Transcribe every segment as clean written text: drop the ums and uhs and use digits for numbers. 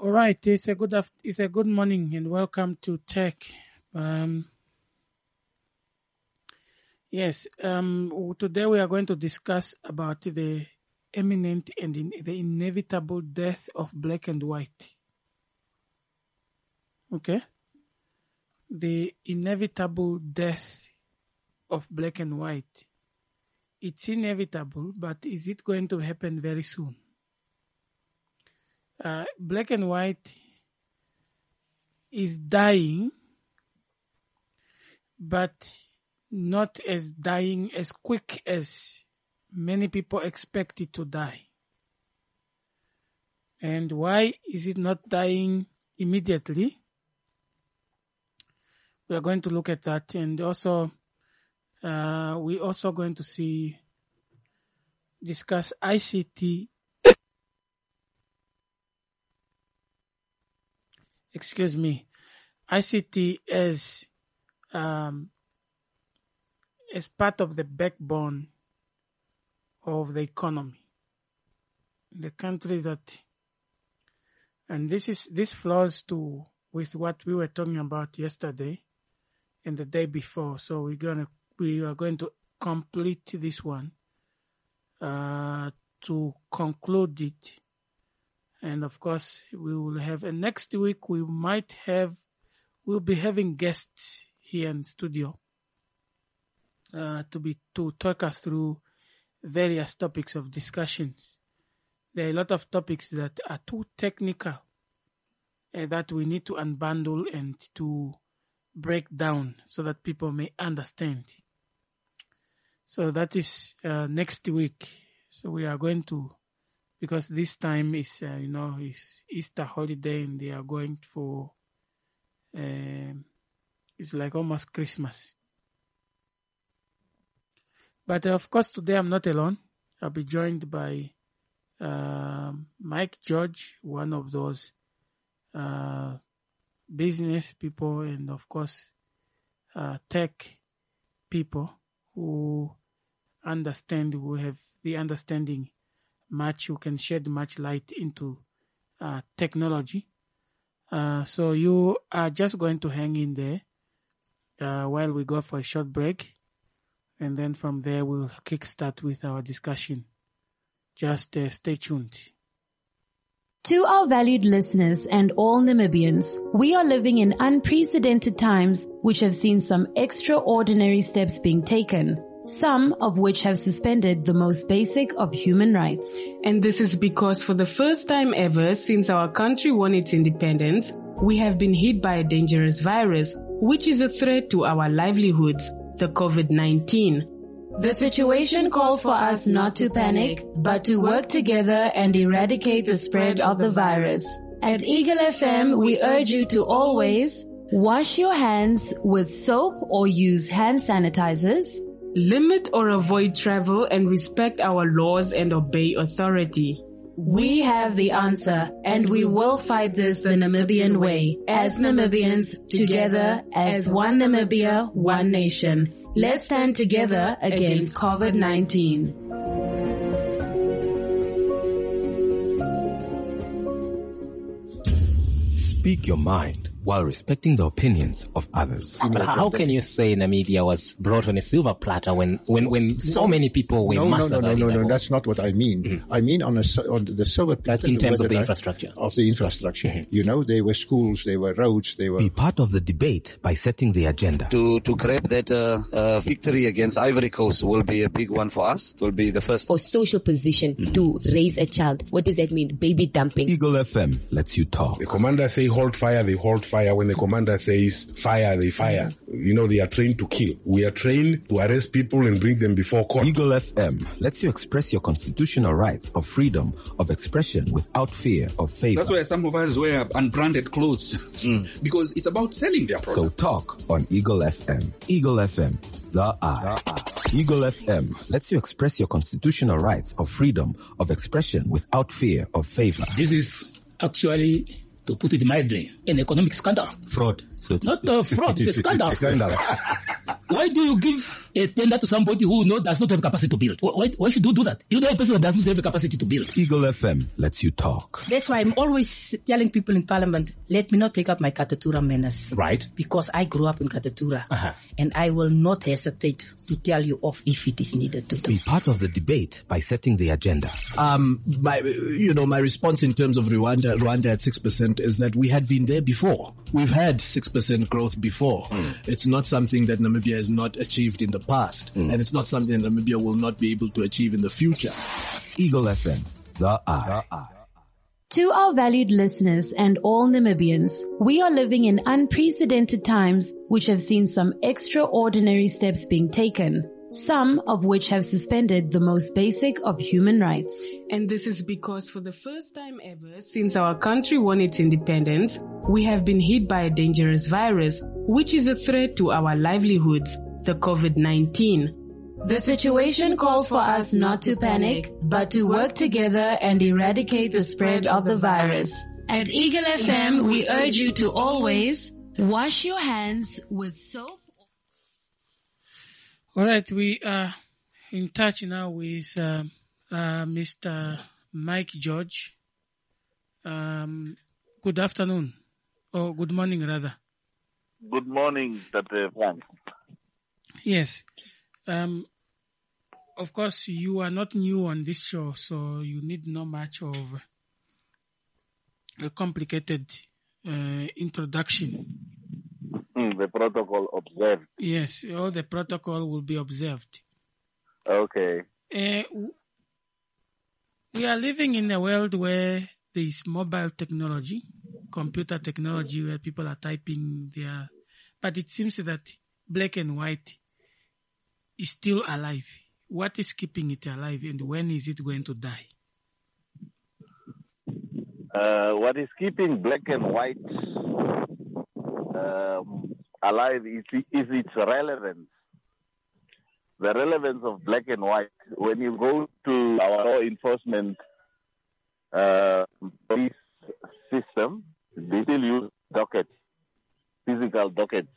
All right, it's a good morning and welcome to Tech. Today we are going to discuss about the imminent and the inevitable death of black and white. Okay? The inevitable death of black and white. It's inevitable, but is it going to happen very soon? Black and white is dying, but not as dying as quick as many people expect it to die. And why is it not dying immediately? We are going to look at that, and also we're also going to discuss ICT. ICT as part of the backbone of the economy, the country and this flows with what we were talking about yesterday and the day before. So we are going to complete this one to conclude it. And of course, we will have, and next week we'll be having guests here in studio to talk us through various topics of discussions. There are a lot of topics that are too technical that we need to unbundle and to break down so that people may understand. So that is next week. So we are going to, because this time is is Easter holiday and they are going for it's like almost Christmas. But of course today I'm not alone. I'll be joined by Mike George, one of those business people and of course tech people who understand, who have the understanding who can shed much light into technology. So you are just going to hang in there while we go for a short break. And then from there, we'll kickstart with our discussion. Just stay tuned. To our valued listeners and all Namibians, we are living in unprecedented times which have seen some extraordinary steps being taken, some of which have suspended the most basic of human rights. And this is because for the first time ever since our country won its independence, we have been hit by a dangerous virus, which is a threat to our livelihoods, the COVID-19. The situation calls for us not to panic, but to work together and eradicate the spread of the virus. At Eagle FM, we urge you to always wash your hands with soap or use hand sanitizers, limit or avoid travel and respect our laws and obey authority. We have the answer, and we will fight this the Namibian way. As Namibians, together as one Namibia, one nation. Let's stand together against COVID-19. Speak your mind while respecting the opinions of others. But how can you say Namibia was brought on a silver platter when so many people were massacred? No, that's not what I mean. Mm-hmm. I mean on the silver platter. In terms of the infrastructure. Mm-hmm. There were schools, there were roads, there were... Be part of the debate by setting the agenda. To grab that victory against Ivory Coast will be a big one for us. It will be the first. For social position to raise a child. What does that mean? Baby dumping. Eagle FM lets you talk. The commander say hold fire, they hold fire. When the commander says fire, they fire. They are trained to kill. We are trained to arrest people and bring them before court. Eagle FM lets you express your constitutional rights of freedom of expression without fear of favor. That's why some of us wear unbranded clothes because it's about selling their product. So talk on Eagle FM. Eagle FM, the eye. Eagle FM lets you express your constitutional rights of freedom of expression without fear of favor. This is actually, to put it mildly, an economic scandal. Fraud. Not fraud, it's a scandal. Why do you give tender to somebody who does not have capacity to build. Why should you do that? You know a person who does not have the capacity to build. Eagle FM lets you talk. That's why I'm always telling people in Parliament, let me not take up my Katatura manners. Right. Because I grew up in Katatura. And I will not hesitate to tell you off if it is needed to do. Be part of the debate by setting the agenda. My response in terms of Rwanda at 6% is that we had been there before. We've had 6% growth before. It's not something that Namibia has not achieved in the past. And it's not something that Namibia will not be able to achieve in the future. Eagle FM, the eye. To our valued listeners and all Namibians, we are living in unprecedented times which have seen some extraordinary steps being taken, some of which have suspended the most basic of human rights. And this is because for the first time ever since our country won its independence, we have been hit by a dangerous virus, which is a threat to our livelihoods, the COVID-19. The situation calls for us not to panic, but to work together and eradicate the spread of the virus. At Eagle FM, we urge you to always wash your hands with soap. All right, we are in touch now with Mr. Mike George. Good afternoon, or good morning rather. Good morning, Dr. Frank. Yes. Of course, you are not new on this show, so you need not much of a complicated introduction. The protocol observed. Yes, all the protocol will be observed. Okay. We are living in a world where there is mobile technology, computer technology, where people are typing there, but it seems that black and white is still alive. What is keeping it alive, and when is it going to die? What is keeping black and white alive is its relevance. The relevance of black and white. When you go to our law enforcement police system, they still use dockets, physical dockets.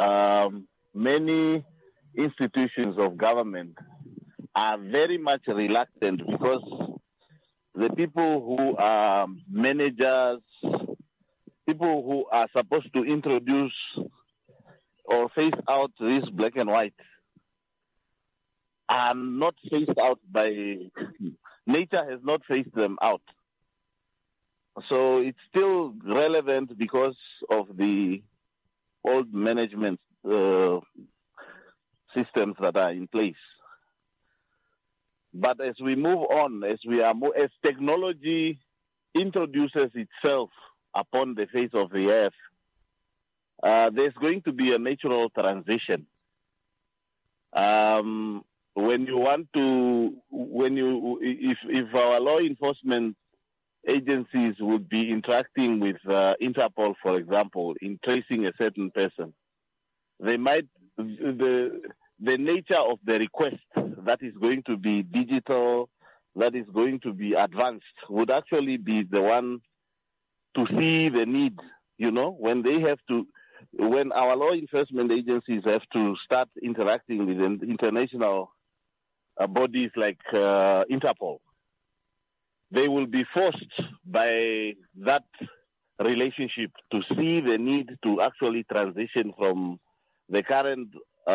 Many institutions of government are very much reluctant because the people who are managers, people who are supposed to introduce or phase out this black and white are not phased out by nature, has not phased them out. So it's still relevant because of the old management systems that are in place. But as we move on, as technology introduces itself upon the face of the earth, there's going to be a natural transition. If our law enforcement agencies would be interacting with Interpol, for example, in tracing a certain person, they might the nature of the request that is going to be digital, that is going to be advanced, would actually be the one to see the need, when our law enforcement agencies have to start interacting with international bodies like Interpol. They will be forced by that relationship to see the need to actually transition from the current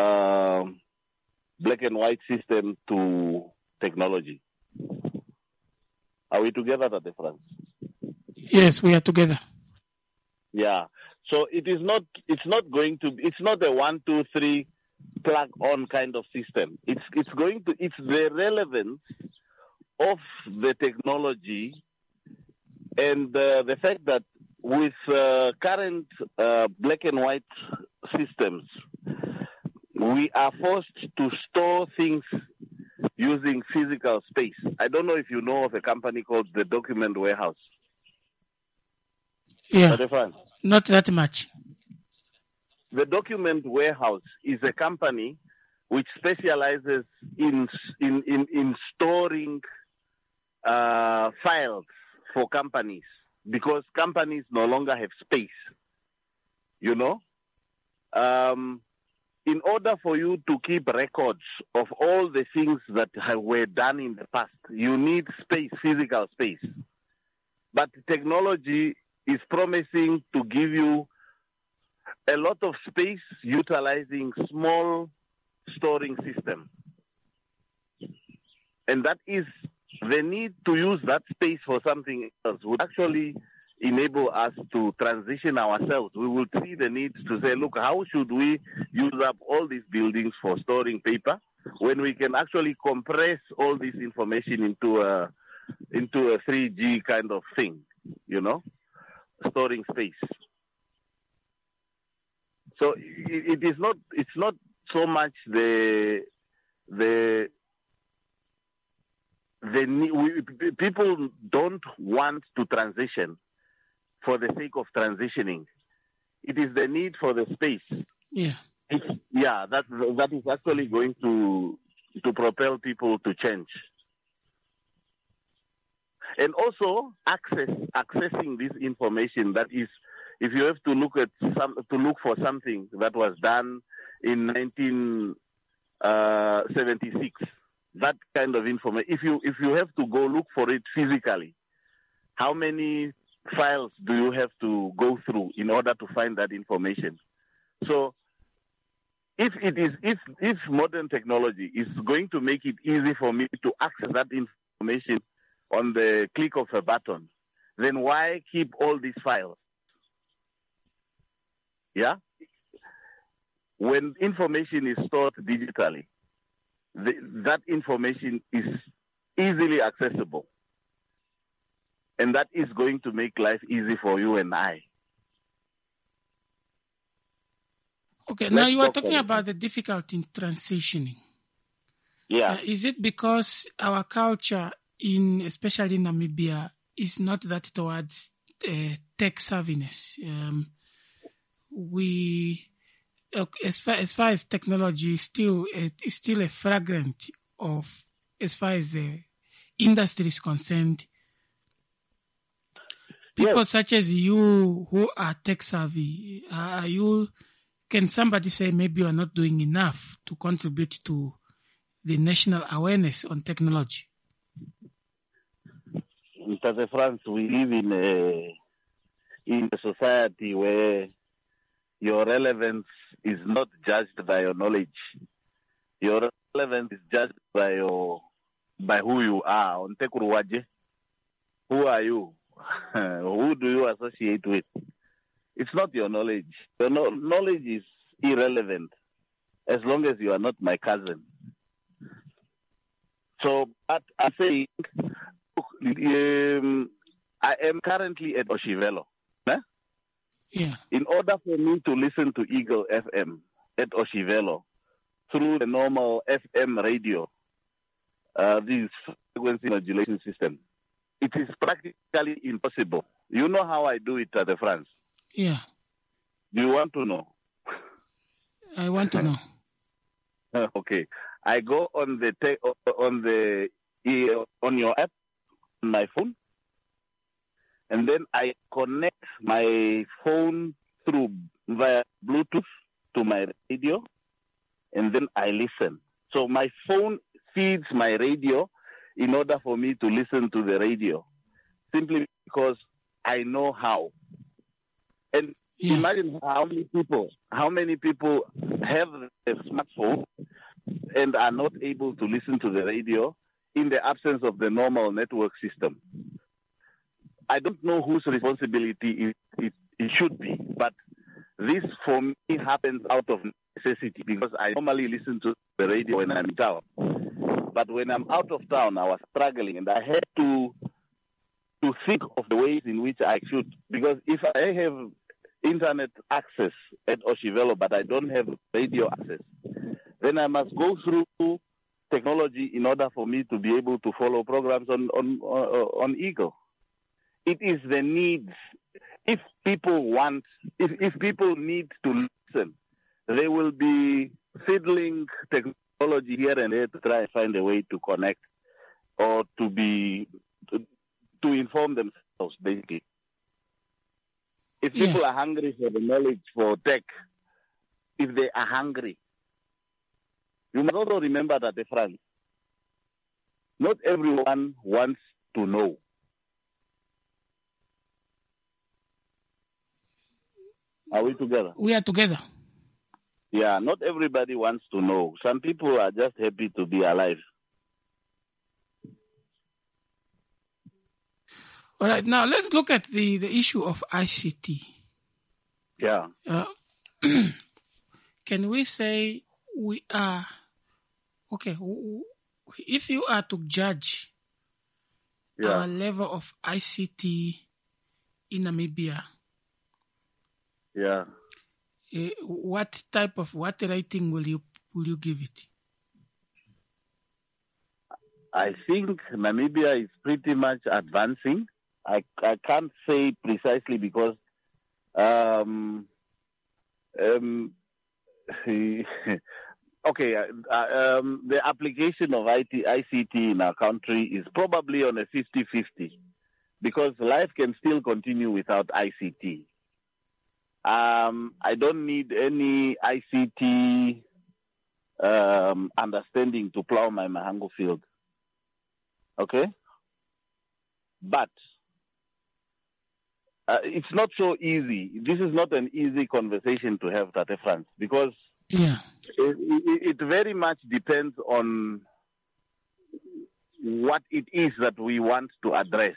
black and white system to technology. Are we together, Dr. Franz? Yes, we are together. Yeah. So it's not a 1, 2, 3 plug on kind of system. It's the relevance of the technology and the fact that with current black and white systems, we are forced to store things using physical space. I don't know if you know of a company called the Document Warehouse. Yeah, not that much. The Document Warehouse is a company which specializes in storing files for companies because companies no longer have space. in order for you to keep records of all the things that were done in the past, you need space, physical space. But technology is promising to give you a lot of space utilizing small storing system. And that is the need to use that space for something else would actually enable us to transition ourselves. We will see the need to say, look, how should we use up all these buildings for storing paper when we can actually compress all this information into a 3G kind of thing, storing space. So it's not so much people don't want to transition for the sake of transitioning. It is the need for the space. Yeah. That is actually going to propel people to change. And also accessing this information, that is, if you have to look for something that was done in 1976, that kind of information. If you have to go look for it physically, how many files do you have to go through in order to find that information? So if modern technology is going to make it easy for me to access that information on the click of a button, then why keep all these files? Yeah? When information is stored digitally, that information is easily accessible. And that is going to make life easy for you and I. Okay, now you are talking about the difficulty in transitioning. Yeah. Is it because our culture, especially in Namibia, is not that towards tech savviness? As far as technology, is still a fragment of, as far as the industry is concerned. People such as you who are tech savvy, can somebody say maybe you are not doing enough to contribute to the national awareness on technology? In France, we live in a society where your relevance is not judged by your knowledge. Your relevance is judged by who you are. Who are you? Who do you associate with? It's not your knowledge. Your knowledge is irrelevant as long as you are not my cousin. So, but I think I am currently at Oshivelo. Yeah. In order for me to listen to Eagle FM at Oshivelo through the normal FM radio, this frequency modulation system, it is practically impossible. You know how I do it at the France? Yeah. Do you want to know? I want to know. Okay. I go on your app on my phone, and then I connect my phone via Bluetooth to my radio, and then I listen. So my phone feeds my radio in order for me to listen to the radio, simply because I know how. And imagine how many people have a smartphone and are not able to listen to the radio in the absence of the normal network system. I don't know whose responsibility it should be, but this for me happens out of necessity because I normally listen to the radio when I'm in town. But when I'm out of town, I was struggling, and I had to think of the ways in which I should. Because if I have internet access at Oshivelo, but I don't have radio access, then I must go through technology in order for me to be able to follow programs on Eagle. It is the needs. If people need to listen, they will be fiddling technology here and there to try and find a way to connect or to inform themselves, basically. If people are hungry for the knowledge for tech, if they are hungry, You must also remember that, France, not everyone wants to know. Are we together? We are together. Yeah, not everybody wants to know. Some people are just happy to be alive. All right, now let's look at the issue of ICT. Yeah. Can we say we are, okay, if you are to judge our level of ICT in Namibia, what rating will you give it? I think Namibia is pretty much advancing. I can't say precisely because the application of ICT in our country is probably on a 50-50 because life can still continue without ICT. I don't need any ICT understanding to plow my Mahango field. Okay? But it's not so easy. This is not an easy conversation to have, Tate France, because it very much depends on what it is that we want to address.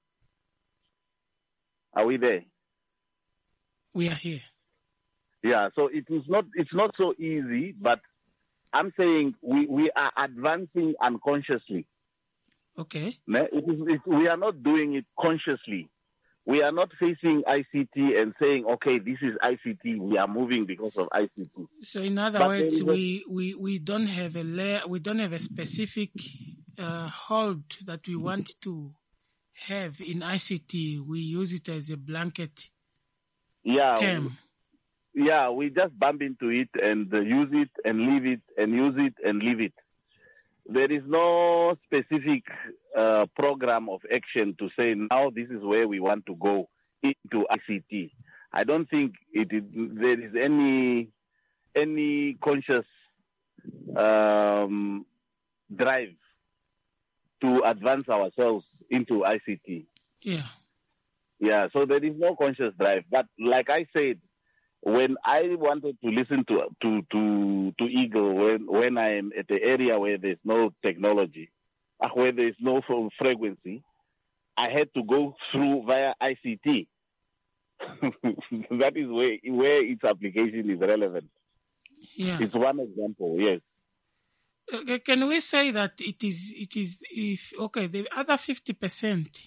Are we there? We are here. Yeah, so it's not so easy, but I'm saying we are advancing unconsciously. Okay. We are not doing it consciously. We are not facing ICT and saying, okay, this is ICT, we are moving because of ICT. So in other words, we don't have a specific hold that we want to have in ICT. We use it as a blanket term. We just bump into it and use it and leave it and use it and leave it. There is no specific program of action to say now this is where we want to go into ICT. I don't think there is any conscious drive to advance ourselves into ICT. Yeah, so there is no conscious drive. But like I said, when I wanted to listen to Eagle, when I am at the area where there's no technology, where there's no frequency, I had to go through via ICT. That is where its application is relevant. Yeah. It's one example, yes. Can we say that it is the other 50%,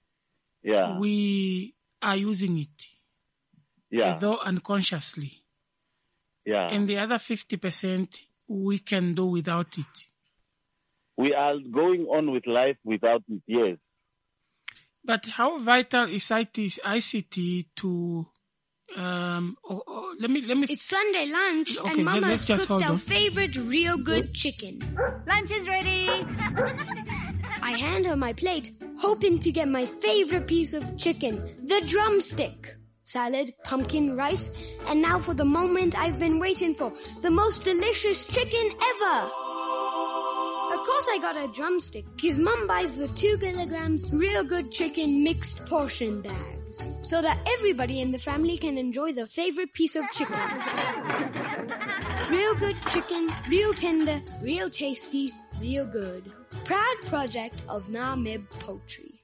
we are using it, though unconsciously, and the other 50% we can do without it. We are going on with life without it, yes. But how vital is ICT to? Let me. It's Sunday lunch, okay, and Mama's cooked our favorite real good chicken. Lunch is ready. I hand her my plate, hoping to get my favorite piece of chicken, the drumstick. Salad, pumpkin, rice, and now for the moment I've been waiting for, the most delicious chicken ever. Of course I got a drumstick, because Mum buys the 2 kilograms real good chicken mixed portion bags, so that everybody in the family can enjoy their favorite piece of chicken. Real good chicken, real tender, real tasty, real good. Proud project of Namib Poultry.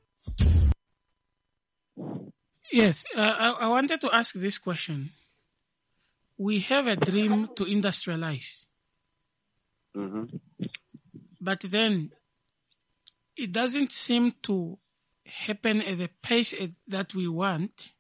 Yes, I wanted to ask this question. We have a dream to industrialize. Mm-hmm. But then it doesn't seem to happen at the pace that we want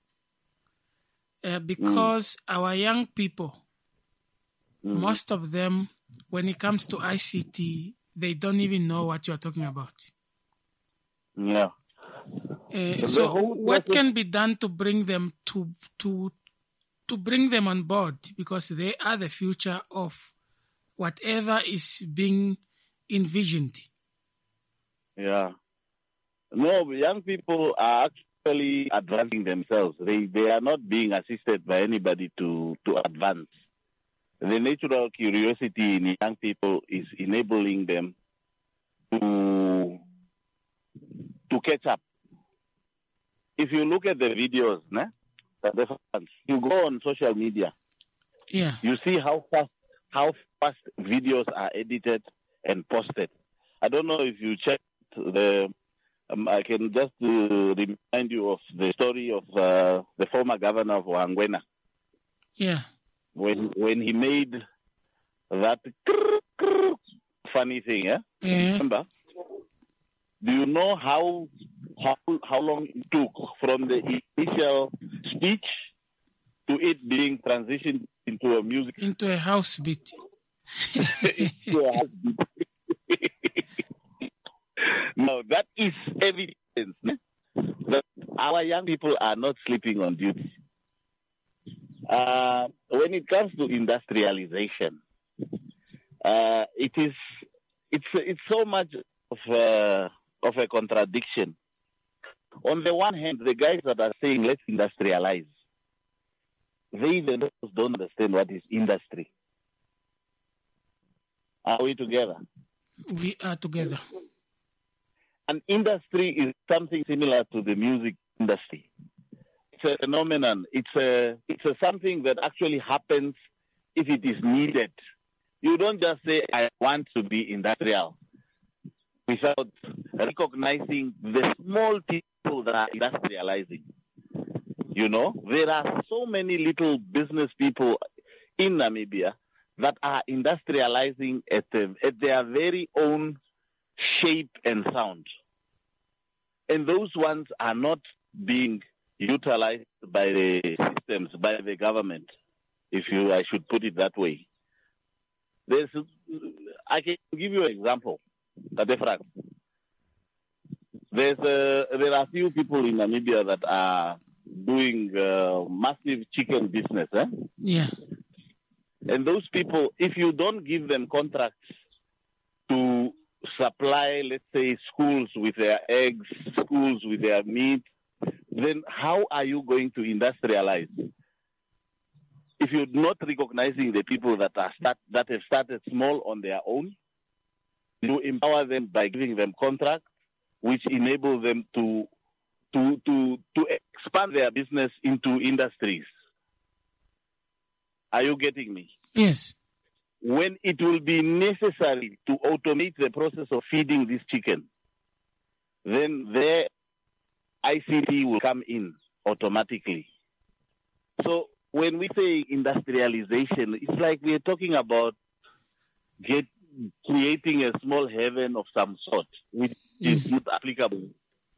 because our young people, most of them, when it comes to ICT, they don't even know what you're talking about. Yeah. So what can be done to bring them to bring them on board, because they are the future of whatever is being envisioned? Yeah. No, young people are actually advancing themselves. They are not being assisted by anybody to advance. the natural curiosity in young people is enabling them to catch up. If you look at the videos, you go on social media, you see how fast videos are edited and posted. I don't know if you checked I can just remind you of the story of the former governor of Wangwena. Yeah. When he made that funny thing, Remember? Do you know how long it took from the initial speech to it being transitioned into a music? Into a house beat. No, that is evidence that our young people are not sleeping on duty. When it comes to industrialization, it's so much of a contradiction. On the one hand, the guys that are saying let's industrialize, they themselves don't understand what is industry. Are we together? We are together. An industry is something similar to the music industry. It's a phenomenon. It's a something that actually happens if it is needed. You don't just say, I want to be industrial, without recognizing the small people that are industrializing. You know, there are so many little business people in Namibia that are industrializing at their very own shape and sound. And those ones are not being utilized by the systems, by the government, I should put it that way. I can give you an example. There are few people in Namibia that are doing massive chicken business. Yeah. And those people, if you don't give them contracts to supply, let's say, schools with their eggs, schools with their meat, then how are you going to industrialize? If you're not recognizing the people that have started small on their own, you empower them by giving them contracts, which enable them to expand their business into industries. Are you getting me? Yes. When it will be necessary to automate the process of feeding this chicken, then their ICT will come in automatically. So when we say industrialization, it's like we're talking about creating a small heaven of some sort, which is not applicable.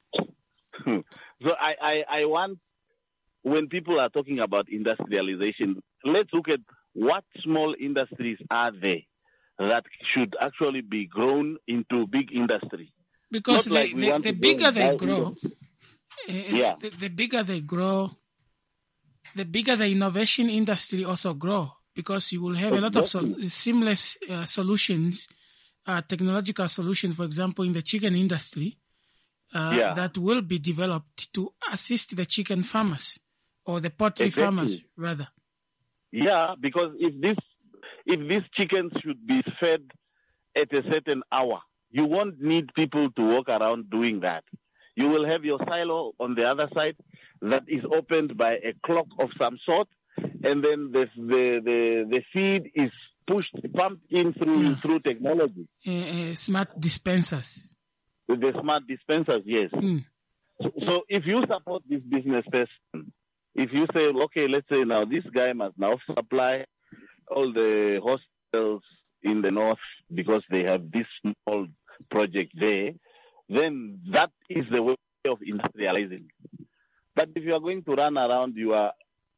So I want, when people are talking about industrialization, let's look at what small industries are there that should actually be grown into big industry. Because the bigger they grow, the bigger they grow, the bigger the innovation industry also grow, because you will have a lot of seamless solutions, technological solutions, for example, in the chicken industry, that will be developed to assist the chicken farmers or the poultry farmers, rather. Yeah, because if these chickens should be fed at a certain hour, you won't need people to walk around doing that. You will have your silo on the other side that is opened by a clock of some sort, and then the feed is pumped in through technology. Smart dispensers. The smart dispensers, yes. So if you support this business person, if you say, okay, let's say now this guy must now supply all the hospitals in the north because they have this small project there, then that is the way of industrializing. But if you are going to run around, you are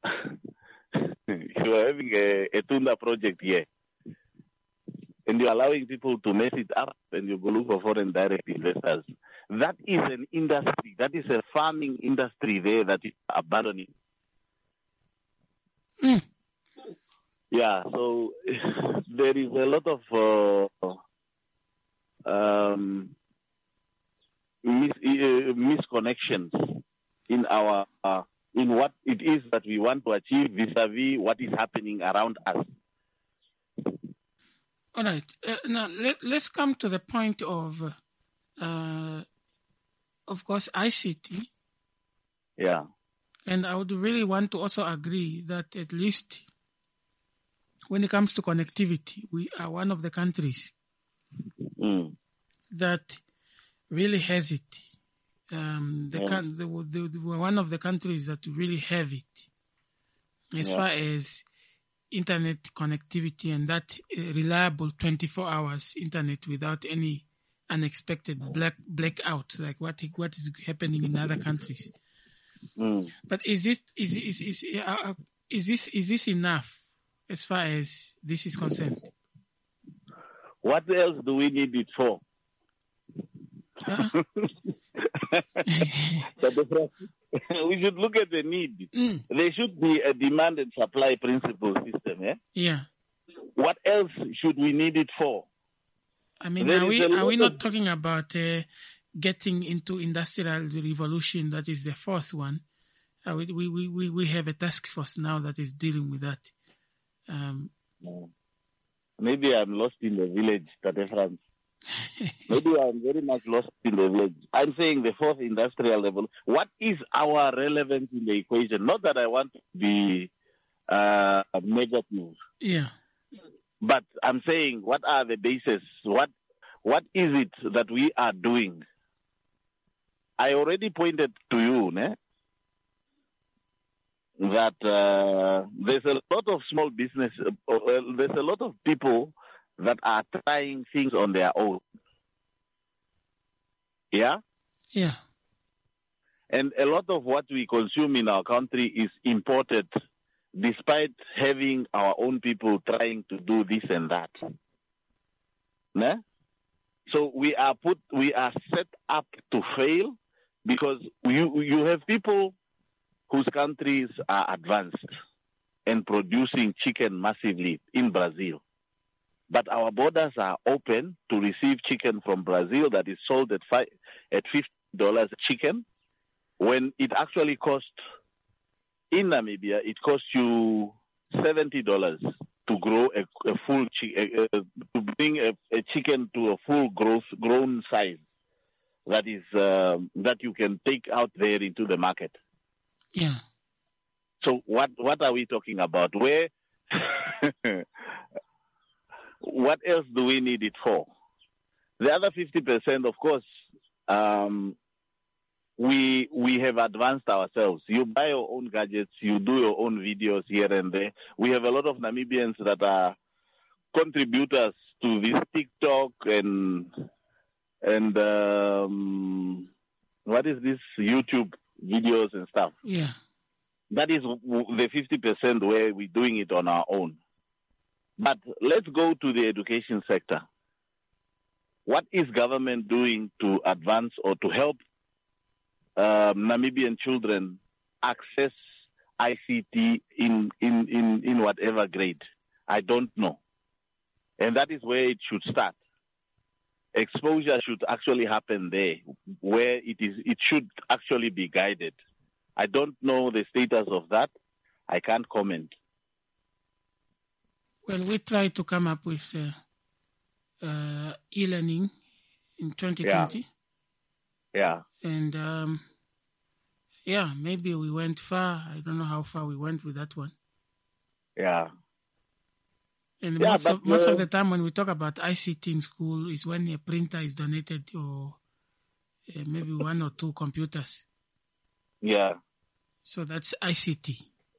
having a Tunda project here, and you're allowing people to mess it up, and you go look for foreign direct investors. That is an industry. That is a farming industry there that is abandoning. Yeah, so there is a lot of misconnections in our in what it is that we want to achieve vis-a-vis what is happening around us. All right. Now let's come to the point of course, ICT. Yeah. And I would really want to also agree that at least when it comes to connectivity, we are one of the countries that really has it. We're one of the countries that really have it as far as internet connectivity, and that reliable 24 hours internet without any unexpected blackout like what is happening in other countries. But is this enough as far as this is concerned? What else do we need it for? We should look at the need. There should be a demand and supply principle system. Yeah. What else should we need it for? I mean, are we not talking about getting into industrial revolution? That is the fourth one. We have a task force now that is dealing with that. Maybe I'm lost in the village, Tate Franz. Maybe I'm very much lost in the village. I'm saying the fourth industrial level. What is our relevance in the equation? Not that I want to be negative. Yeah. But I'm saying, what are the bases? What is it that we are doing? I already pointed to you, that there's a lot of small business, there's a lot of people that are trying things on their own. Yeah? Yeah. And a lot of what we consume in our country is imported, despite having our own people trying to do this and that. So we are set up to fail because you have people whose countries are advanced and producing chicken massively in Brazil. But our borders are open to receive chicken from Brazil that is sold at $50 a chicken, when it actually costs, in Namibia, it costs you $70 to grow a full to bring a chicken to a full grown size that is that you can take out there into the market. Yeah. So what are we talking about? Where? What else do we need it for? The other 50%, of course, we have advanced ourselves. You buy your own gadgets, you do your own videos here and there. We have a lot of Namibians that are contributors to this TikTok and what is this YouTube videos and stuff. Yeah. That is the 50% where we're doing it on our own. But let's go to the education sector. What is government doing to advance or to help Namibian children access ICT in whatever grade? I don't know. And that is where it should start. Exposure should actually happen there, where it should actually be guided. I don't know the status of that. I can't comment. Well, we tried to come up with e-learning in 2020. Yeah. And, maybe we went far. I don't know how far we went with that one. Yeah. And most of the time when we talk about ICT in school is when a printer is donated or maybe one or two computers. Yeah. So that's ICT.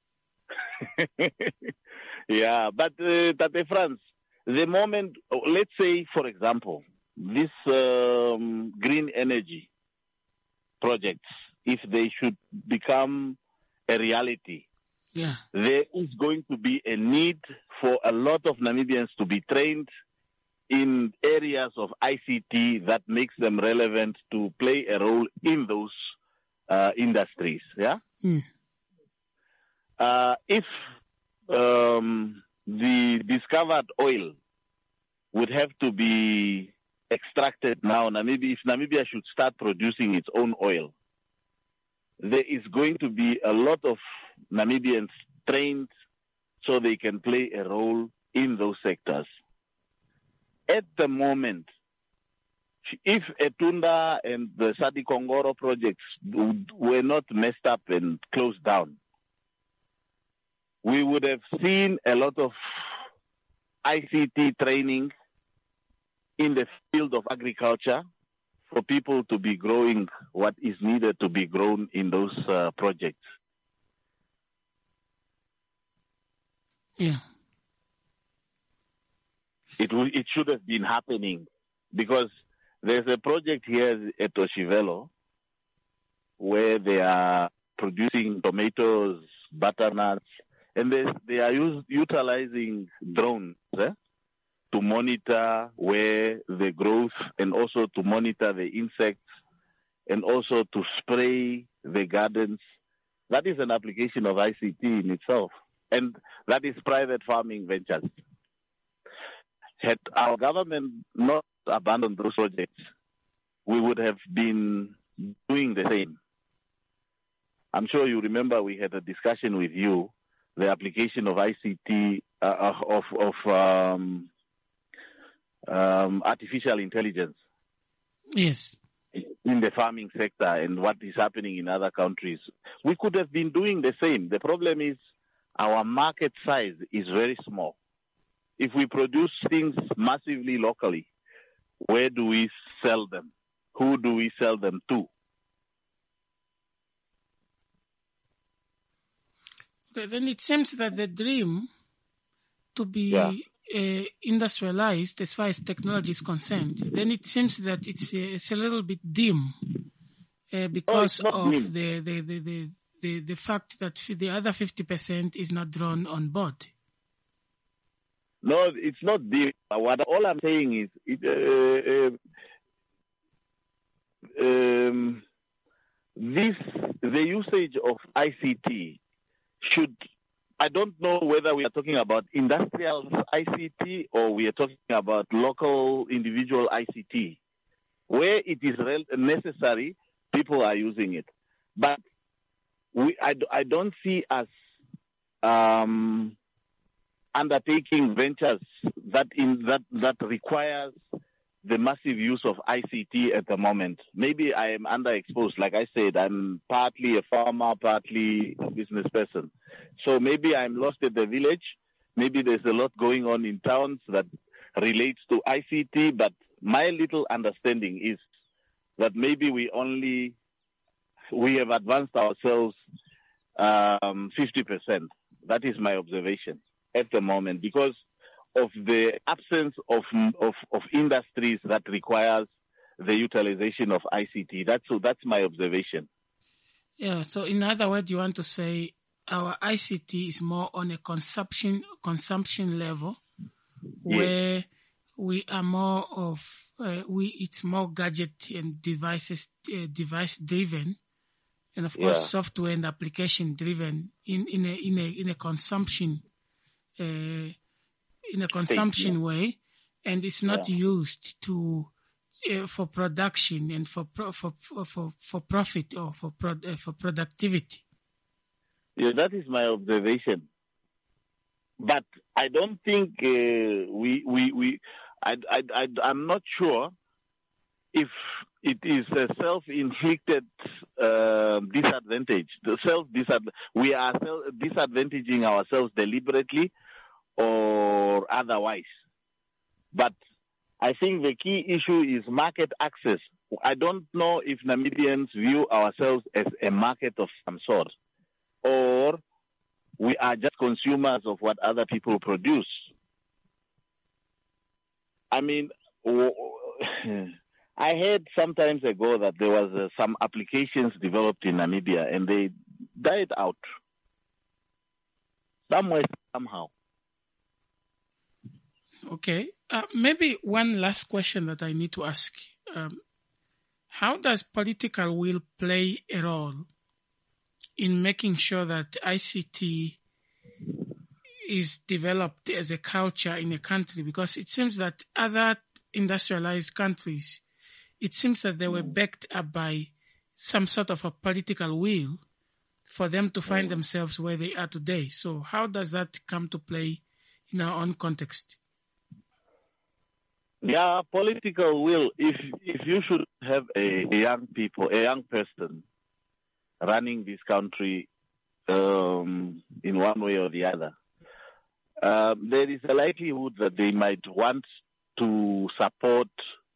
Yeah, but Tate Franz, the moment, let's say, for example, this green energy projects, if they should become a reality, there is going to be a need for a lot of Namibians to be trained in areas of ICT that makes them relevant to play a role in those industries. Yeah. If the discovered oil would have to be extracted now, if Namibia should start producing its own oil, there is going to be a lot of Namibians trained so they can play a role in those sectors. at the moment, if Etunda and the Sadi Kongoro projects were not messed up and closed down, we would have seen a lot of ICT training in the field of agriculture for people to be growing what is needed to be grown in those projects. Yeah. It should have been happening, because there's a project here at Oshivelo where they are producing tomatoes, butternuts, and they are utilizing drones to monitor where the growth, and also to monitor the insects, and also to spray the gardens. That is an application of ICT in itself, and that is private farming ventures. Had our government not abandoned those projects, we would have been doing the same. I'm sure you remember we had a discussion with you, the application of ICT, artificial intelligence. Yes. In the farming sector, and what is happening in other countries. We could have been doing the same. The problem is our market size is very small. If we produce things massively locally, where do we sell them? Who do we sell them to? Okay, then it seems that the dream to be industrialized as far as technology is concerned, then it seems that it's a little bit dim because of the fact that the other 50% is not drawn on board. No, it's not dim. All I'm saying is the usage of ICT should, I don't know whether we are talking about industrial ICT or we are talking about local individual ICT. Where it is necessary, people are using it. But I don't see us undertaking ventures that requires the massive use of ICT at the moment. Maybe I am underexposed. Like I said, I'm partly a farmer, partly a business person. So maybe I'm lost at the village. Maybe there's a lot going on in towns that relates to ICT, but my little understanding is that maybe we have advanced ourselves 50%. That is my observation at the moment, because of the absence of industries that requires the utilization of ICT. That's my observation. Yeah. So in other words, you want to say our ICT is more on a consumption level, where we are more of it's more gadget and device driven, and of course software and application driven in a consumption. In a consumption way, and it's not used to for production and for profit or for productivity. Yeah, that is my observation. But I don't think I'm not sure if it is a self-inflicted disadvantage. We are disadvantaging ourselves deliberately or otherwise. But I think the key issue is market access. I don't know if Namibians view ourselves as a market of some sort, or we are just consumers of what other people produce. I mean, I heard some time ago that there was some applications developed in Namibia and they died out somewhere, somehow. Okay. Maybe one last question that I need to ask. How does political will play a role in making sure that ICT is developed as a culture in a country? Because it seems that other industrialized countries, it seems that they were backed up by some sort of a political will for them to find themselves where they are today. So how does that come to play in our own context? Yeah, political will. If you should have a young person running this country in one way or the other, there is a likelihood that they might want to support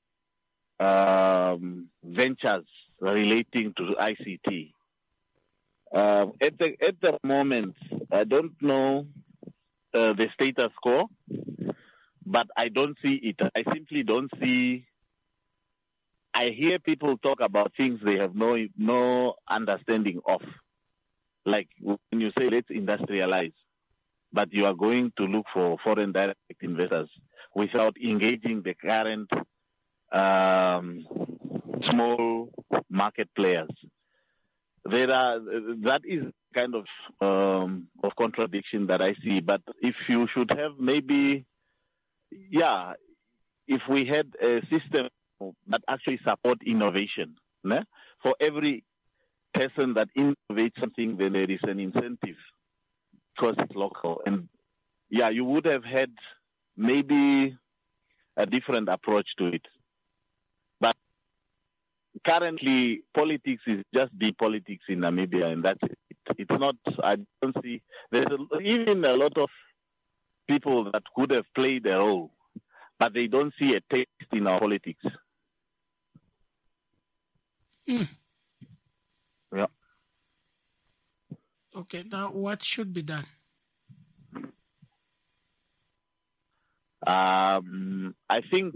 ventures relating to ICT. At the moment, I don't know the status quo, but I don't see it. I simply don't see. I hear people talk about things they have no understanding of. Like when you say, let's industrialize, but you are going to look for foreign direct investors without engaging the current small market players. That is kind of contradiction that I see. But if you should have maybe, if we had a system that actually support innovation, né? For every person that innovates something, then there is an incentive because it's local. And you would have had maybe a different approach to it. But currently, politics is just the politics in Namibia, and that's it. It's not, I don't see, there's even a lot of people that could have played a role, but they don't see a taste in our politics. Yeah. Okay, now what should be done? I think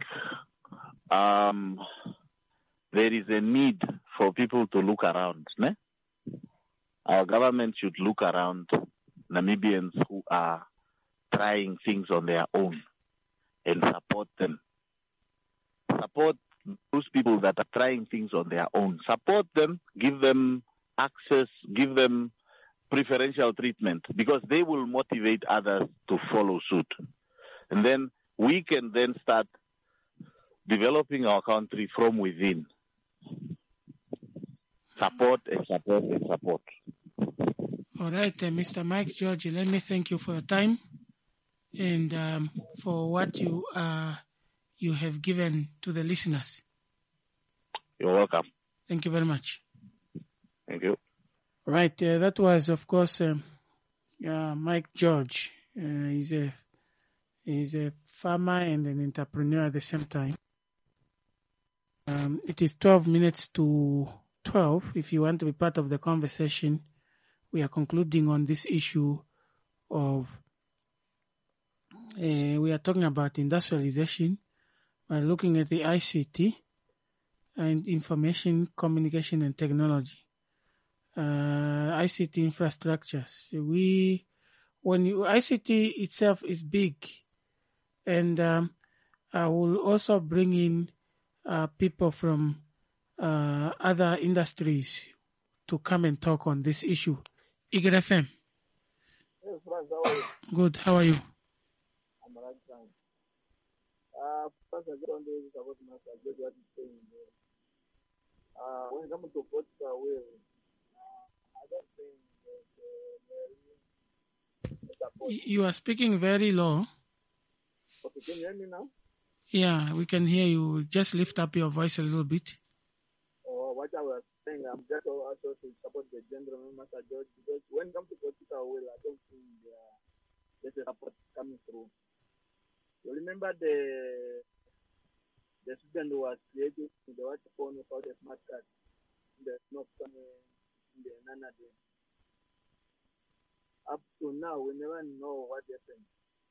there is a need for people to look around. Ne? Our government should look around Namibians who are trying things on their own and support them. Support those people that are trying things on their own. Support them, give them access, give them preferential treatment, because they will motivate others to follow suit. And then we can then start developing our country from within. Support and support and support. All right, Mr. Mike George, let me thank you for your time and for what you have given to the listeners. You're welcome. Thank you very much. Thank you. Right, that was, of course, Mike George. He's a farmer and an entrepreneur at the same time. It is 12 minutes to 12. If you want to be part of the conversation, we are concluding on this issue of, we are talking about industrialization by looking at the ICT and information, communication and technology. ICT infrastructures. ICT itself is big, and I will also bring in people from other industries to come and talk on this issue. Eagle FM. Yes, Frank, how are you? Good. How are you? I'm right, Frank. First, I just want to say about myself. Just what you're saying there. When it comes to political will, I don't think there's You are speaking very low. Okay, can you hear me now? Yeah, we can hear you. Just lift up your voice a little bit. What I was saying, I'm just also to support the gentleman, Master George, because when it comes to political will, I don't think there's a support coming through. You remember the student who was created in the white phone without a smart card in the North in the Nana Day. Up to now, we never know what happened.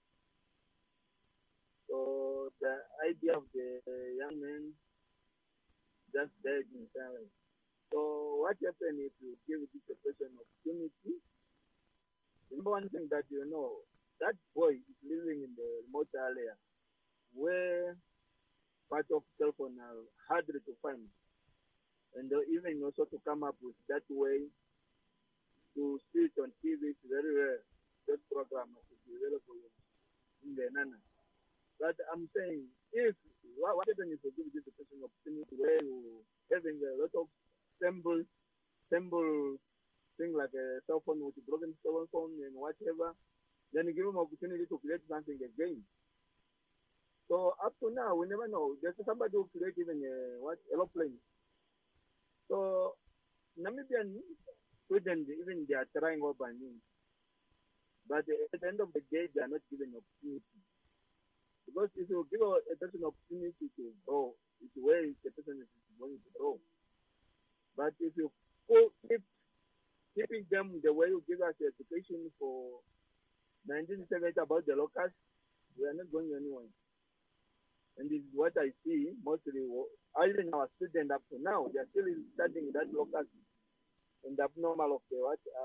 So the idea of the young man just died in silence. So what happened if you give this a person opportunity? Remember one thing that you know, that boy is living in the remote area where part of cell phone are harder to find. And even also to come up with that way to see it on TV is very rare. That program is available in the Nana. But I'm saying, if what happens if you give this person opportunity where you having a lot of simple thing like a cell phone with a broken cell phone and whatever, then you give them opportunity to create something again. So up to now, we never know. There's somebody who created even aeroplane. So Namibian students, even they are trying all by means. But at the end of the day, they are not given opportunity. Because if you give a person opportunity to grow, it's where the person is going to grow. But if you keep keeping them the way you give us education for 1970 about the locusts, we are not going anywhere. And this is what I see mostly. Even our students up to now, they are still studying that locust and the abnormal of the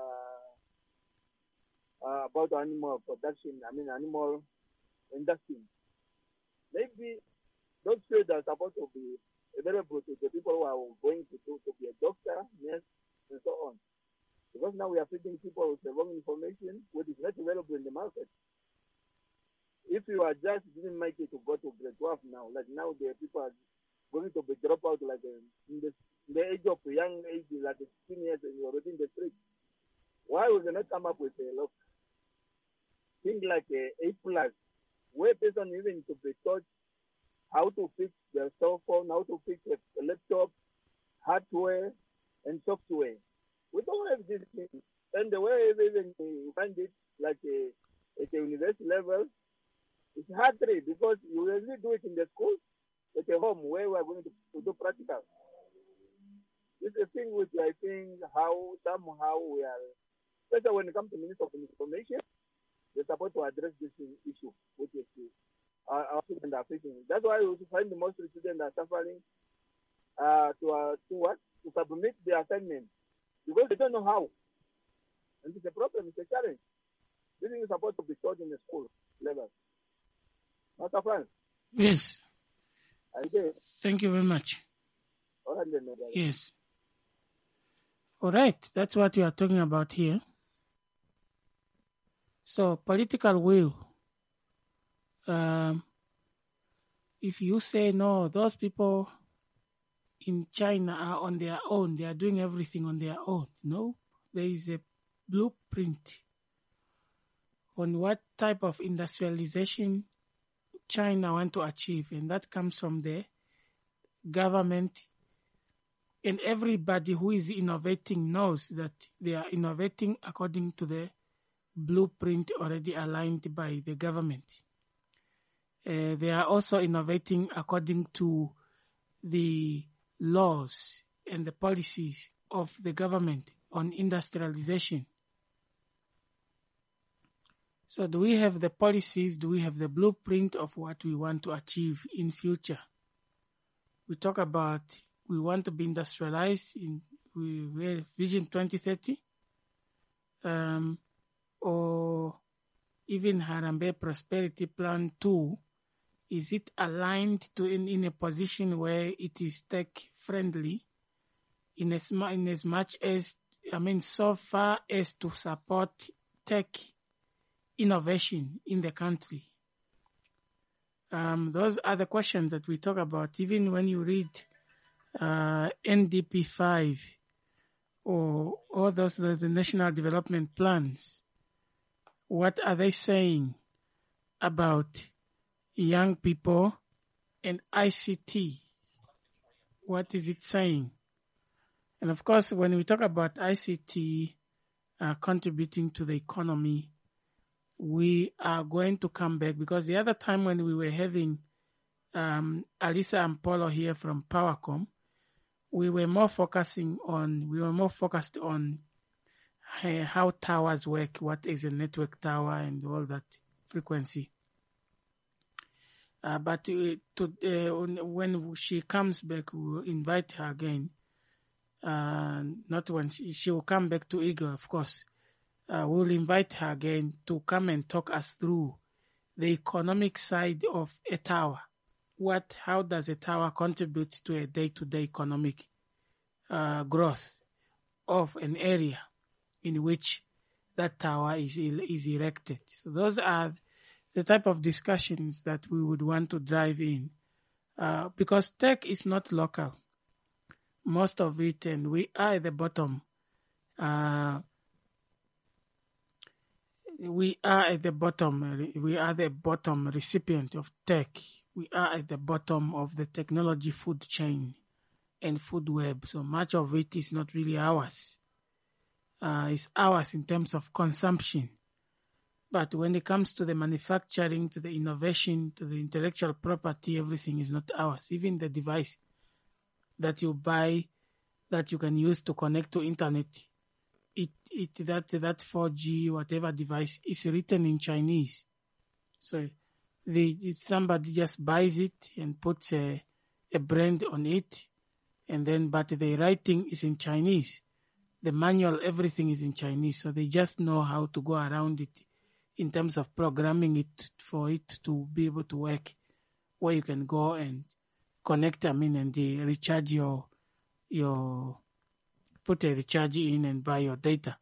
about animal production. Animal industry. Maybe those fields are supposed to be available to the people who are going to be a doctor, nurse, and so on. Because now we are feeding people with the wrong information, which is not available in the market. If you are just didn't make it to go to grade 12 now, like now the people are going to be drop out like in the age of young age, like 16 years, and you're already in the street. Why would they not come up with a thing like a 8+, where person even to be taught how to fix their cell phone, how to fix a laptop, hardware, and software. We don't have these things. And the way even you find it like at a university level, it's hard because you usually do it in the school, at a home where we are going to do practical. It's a thing which I think somehow we are, especially when it comes to Minister of Information, they're supposed to address this issue, which is our students are facing. That's why we find the most students are suffering to submit the assignment because they don't know how. And it's a problem, it's a challenge. This is supposed to be taught in the school level. Master Franz? Yes. Okay. Thank you very much. All right, then, yes. All right. That's what we are talking about here. So, political will. If you say, no, those people in China are on their own, they are doing everything on their own. No, there is a blueprint on what type of industrialization China want to achieve, and that comes from the government. And everybody who is innovating knows that they are innovating according to the blueprint already aligned by the government. They are also innovating according to the laws and the policies of the government on industrialization. So do we have the policies? Do we have the blueprint of what we want to achieve in future? We talk about we want to be industrialized in Vision 2030, or even Harambee Prosperity Plan 2. Is it aligned to in a position where it is tech friendly in as much as, so far as to support tech innovation in the country? Those are the questions that we talk about. Even when you read NDP 5 or all those the national development plans, what are they saying about young people and ICT? What is it saying? And of course, when we talk about ICT contributing to the economy, we are going to come back because the other time when we were having Alisa and Paulo here from Powercom, we were more focused on how towers work, what is a network tower and all that frequency. But when she comes back, we'll invite her again. Not when she will come back to Eagle, of course. We'll invite her again to come and talk us through the economic side of a tower. How does a tower contribute to a day-to-day economic growth of an area in which that tower is erected? So those are the type of discussions that we would want to drive in, because tech is not local. Most of it, and we are at the bottom. We are the bottom recipient of tech. we are at the bottom of the technology food chain and food web. So much of it is not really ours. It's ours in terms of consumption. But when it comes to the manufacturing, to the innovation, to the intellectual property, everything is not ours. Even the device that you buy that you can use to connect to internet, that 4G, whatever device, is written in Chinese. So somebody just buys it and puts a brand on it, but the writing is in Chinese. The manual, everything is in Chinese. So they just know how to go around it in terms of programming it for it to be able to work, where you can go and connect, and they recharge put a recharge in and buy your data.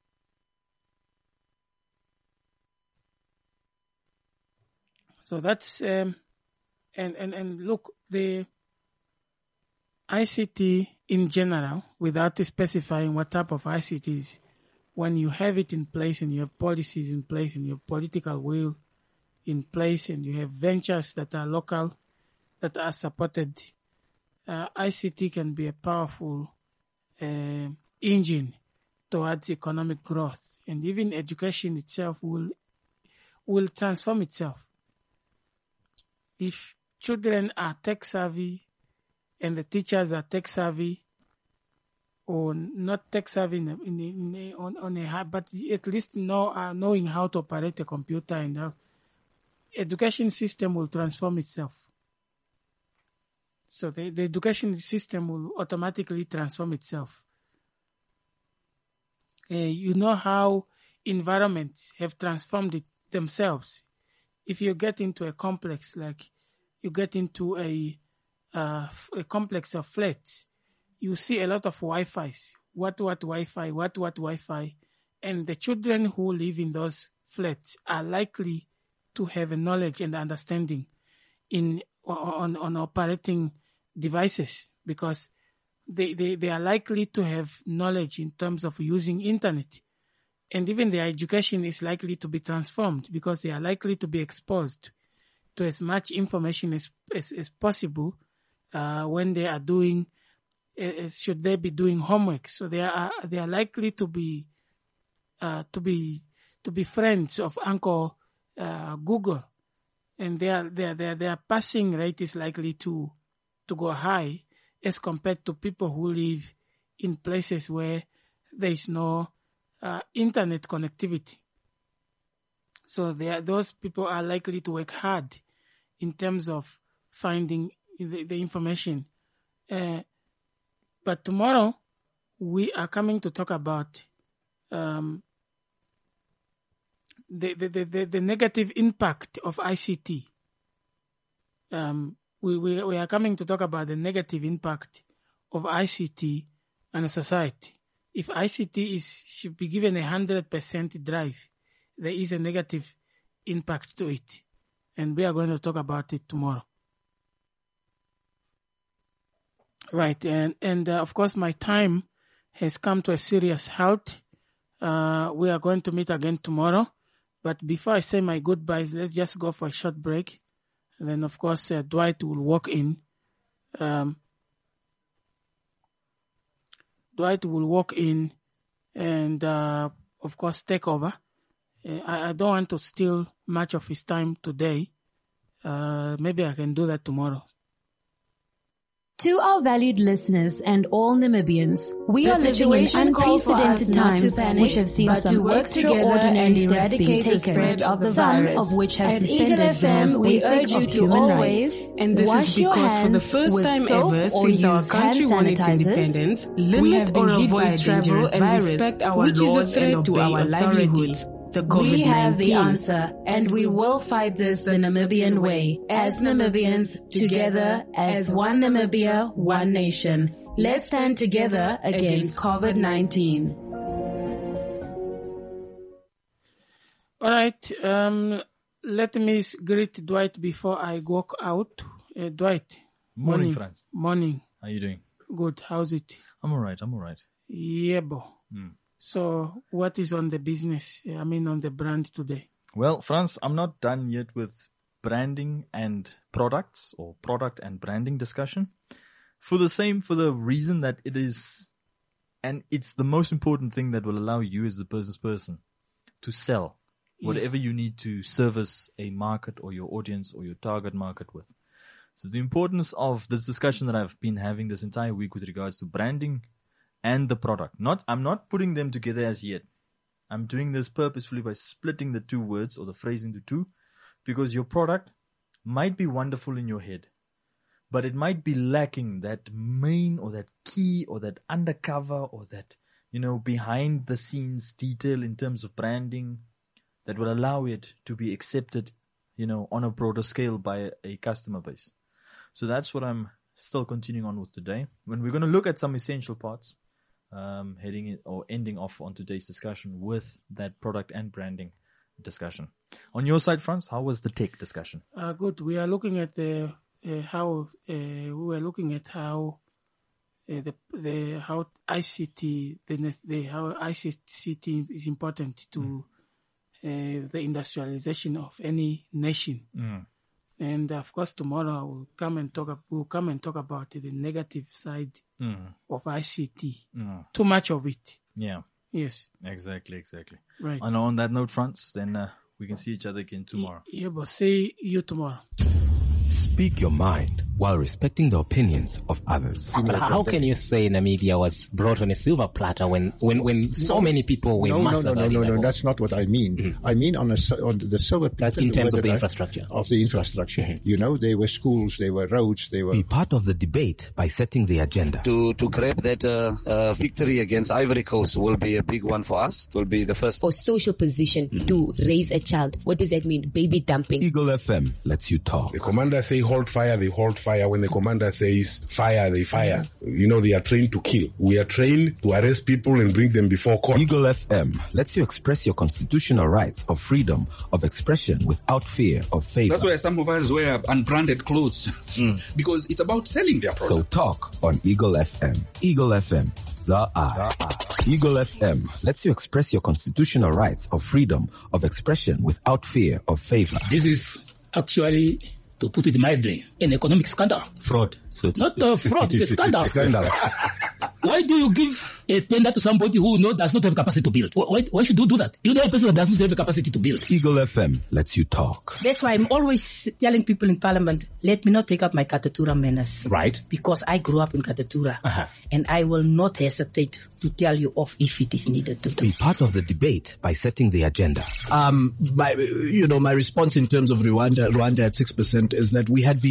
So that's, and look, the ICT in general, without specifying what type of ICT is, when you have it in place and you have policies in place and you have political will in place and you have ventures that are local, that are supported, ICT can be a powerful engine towards economic growth. And even education itself will transform itself. If children are tech savvy and the teachers are tech savvy, or not tech savvy on a high, but at least knowing how to operate a computer, and education system will transform itself. So the education system will automatically transform itself. You know how environments have transformed themselves. If you get into a complex, like you get into a complex of flats, you see a lot of Wi-Fis. What Wi-Fi. And the children who live in those flats are likely to have a knowledge and understanding on operating devices, because they are likely to have knowledge in terms of using internet. And even their education is likely to be transformed, because they are likely to be exposed to as much information as possible when they are doing, should they be doing homework. So they are likely to be friends of Uncle Google, and their passing rate is likely to go high as compared to people who live in places where there is no internet connectivity. So those people are likely to work hard in terms of finding the information. But tomorrow we are coming to talk about the negative impact of ICT. We are coming to talk about the negative impact of ICT on a society. If ICT should be given 100% drive, there is a negative impact to it. And we are going to talk about it tomorrow. Right, and of course my time has come to a serious halt. We are going to meet again tomorrow. But before I say my goodbyes, let's just go for a short break. And then, of course, Dwight will walk in. Dwight will walk in and, of course, take over. I don't want to steal much of his time today. Maybe I can do that tomorrow. To our valued listeners and all Namibians, we are living in unprecedented times which have seen some extraordinary steps being taken, some of which have suspended the most basic of human rights. And this is because for the first time ever since our country won its independence, limit or avoid travel and respect our laws and obey our livelihoods. We have the answer, and we will fight this the Namibian way. As Namibians, together as one Namibia, one nation. Let's stand together against COVID-19. All right. Let me greet Dwight before I walk out. Dwight. Morning, Franz. Morning. How you doing? Good. How's it? I'm all right. Yeah, bo. So what is on the business, on the brand today? Well, Franz, I'm not done yet with branding and products, or product and branding discussion, for the reason that it is, and it's the most important thing that will allow you as the business person to sell whatever you need to service a market or your audience or your target market with. So the importance of this discussion that I've been having this entire week with regards to branding and the product. I'm not putting them together as yet. I'm doing this purposefully by splitting the two words or the phrase into two, because your product might be wonderful in your head, but it might be lacking that main or that key or that undercover or that, behind the scenes detail in terms of branding that will allow it to be accepted, on a broader scale by a customer base. So that's what I'm still continuing on with today, when we're going to look at some essential parts, ending off on today's discussion with that product and branding discussion. On your side, Franz, how was the tech discussion? Good. We are looking at how ICT is important to the industrialization of any nation. And of course, tomorrow we'll come and talk about the negative side of ICT. Too much of it. Yeah. Yes. Exactly. Right. And on that note, Franz, then we can see each other again tomorrow. Yeah, but see you tomorrow. Speak your mind while respecting the opinions of others. But how can you say Namibia was brought on a silver platter when so many people were massacred? No, that's not what I mean. I mean on the silver platter. In terms of the infrastructure. There were schools, there were roads, Be part of the debate by setting the agenda. To grab that victory against Ivory Coast will be a big one for us. It will be the first. For social position to raise a child. What does that mean? Baby dumping. Eagle FM lets you talk. The commander say hold fire, they hold fire. When the commander says fire, they fire. They are trained to kill. We are trained to arrest people and bring them before court. Eagle FM lets you express your constitutional rights of freedom of expression without fear of favor. That's why some of us wear unbranded clothes because it's about selling their product. So talk on Eagle FM. Eagle FM. The eye. Eagle FM lets you express your constitutional rights of freedom of expression without fear of favor. This is actually, to put it mildly, an economic scandal. Fraud. Not fraud, it's a scandal. Why do you give a tender to somebody who does not have capacity to build? Why should you do that? You know a person that does not have the capacity to build. Eagle FM lets you talk. That's why I'm always telling people in Parliament, let me not take out my Katatura manners. Right. Because I grew up in Katatura. And I will not hesitate to tell you off if it is needed to do. Be part of the debate by setting the agenda. My response in terms of Rwanda at 6% is that we had